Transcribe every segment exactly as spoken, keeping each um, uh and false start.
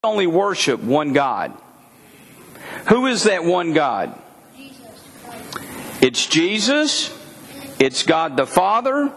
only worship one God. Who is that one God? It's Jesus, it's God the Father,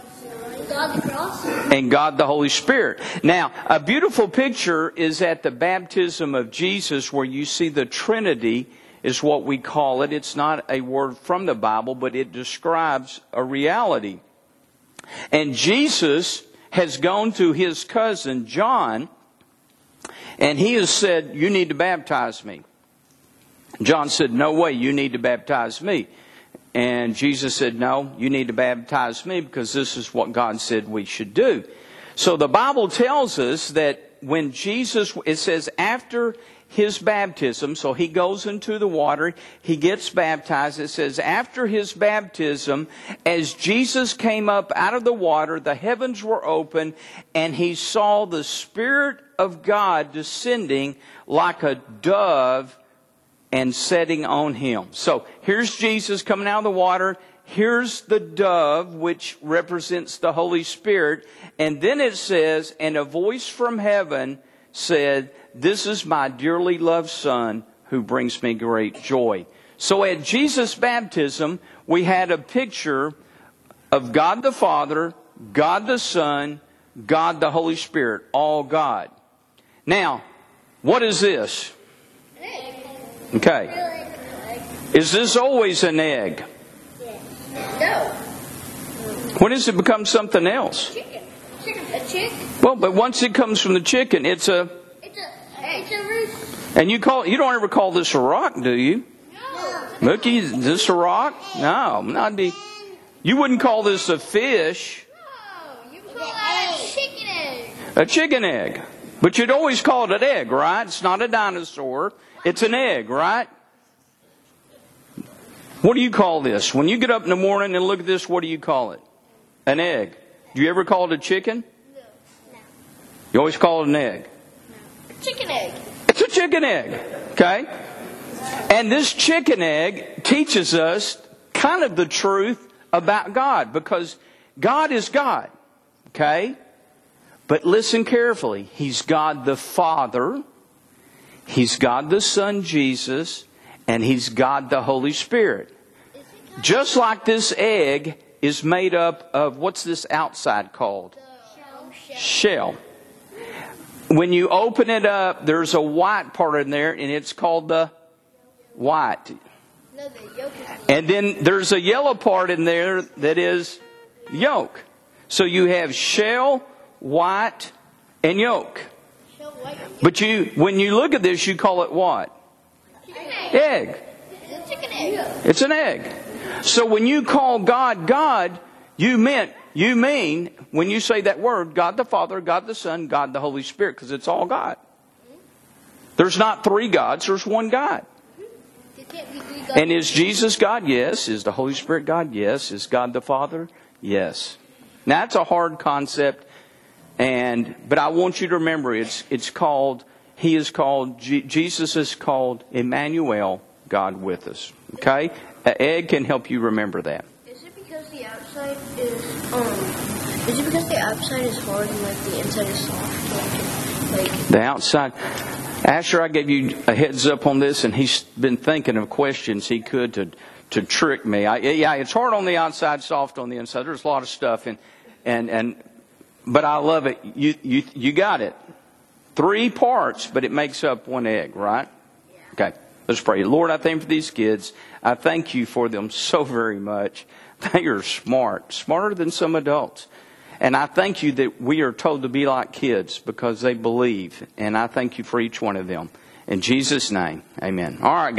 and God the Holy Spirit. Now, a beautiful picture is at the baptism of Jesus, where you see the Trinity is what we call it. It's not a word from the Bible, but it describes a reality. And Jesus has gone to his cousin John, and he has said, "You need to baptize me." John said, "No way, you need to baptize me." And Jesus said, "No, you need to baptize me because this is what God said we should do." So the Bible tells us that when Jesus, it says after his baptism, so he goes into the water, he gets baptized. It says after his baptism, as Jesus came up out of the water, the heavens were open, and he saw the Spirit of God descending like a dove and setting on him. So here's Jesus coming out of the water. Here's the dove, which represents the Holy Spirit. And then it says, and a voice from heaven said, "This is my dearly loved Son who brings me great joy." So at Jesus' baptism, we had a picture of God the Father, God the Son, God the Holy Spirit, all God. Now, what is this? Okay. Is this always an egg? No. When does it become something else? Chicken. Chicken. A chick? Well, but once it comes from the chicken, it's a... It's a, it's a roost. And you call you don't ever call this a rock, do you? No. Mookie, is this a rock? No, not be. You wouldn't call this a fish. No. You call that a chicken egg. A chicken egg. But you'd always call it an egg, right? It's not a dinosaur. It's an egg, right? What do you call this? When you get up in the morning and look at this, what do you call it? An egg. Do you ever call it a chicken? No. No. You always call it an egg. No. Chicken egg. It's a chicken egg. Okay? And this chicken egg teaches us kind of the truth about God, because God is God. Okay? But listen carefully. He's God the Father. He's God the Son, Jesus. And He's God the Holy Spirit. Just like this egg is made up of, what's this outside called? Shell. Shell. When you open it up, there's a white part in there, and it's called the white. No, the yolk is And then there's a yellow part in there that is yolk. So you have shell, white, and yolk. shell white. But you, when you look at this, you call it what? Chicken egg. Egg. It's a chicken egg. It's an egg. So when you call God God, you meant you mean when you say that word, God the Father, God the Son, God the Holy Spirit, because it's all God. There's not three gods, there's one God. There can't be three gods. And is Jesus God? Yes. Is the Holy Spirit God? Yes. Is God the Father? Yes. Now that's a hard concept, and but I want you to remember it's it's called He is called G- Jesus is called Emmanuel, God with us. Okay? An egg can help you remember that. Is it because the outside is um? Is it because the outside is hard and like the inside is soft? Like, like The outside. Asher, I gave you a heads up on this, and he's been thinking of questions he could to to trick me. I, yeah, it's hard on the outside, soft on the inside. There's a lot of stuff, and and and but I love it. You you you got it. Three parts, but it makes up one egg, right? Okay, let's pray. Lord, I thank you for these kids. I thank you for them so very much. They are smart, smarter than some adults. And I thank you that we are told to be like kids because they believe. And I thank you for each one of them. In Jesus' name, amen. All right, guys.